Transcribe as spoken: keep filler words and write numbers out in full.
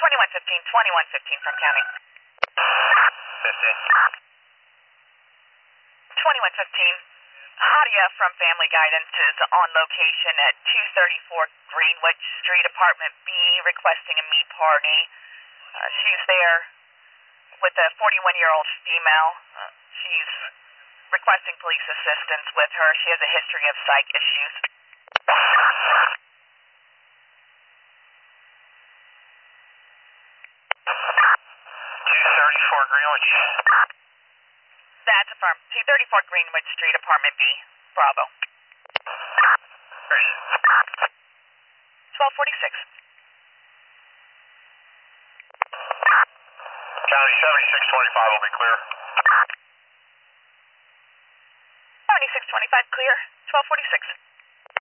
twenty-one fifteen, twenty-one fifteen from county. fifteen. twenty-one fifteen. Hadia from Family Guidance is on location at two thirty-four Greenwich Street, Apartment B, requesting a me party. Uh, she's there with a forty-one-year-old female. Uh, she's requesting police assistance with her. She has a history of psych issues. two thirty-four Greenwich. That's affirmed. two thirty-four Greenwich Street, Apartment B, Bravo. twelve forty-six. County seventy-six twenty-five will be clear. seventy-six twenty-five clear. twelve forty-six.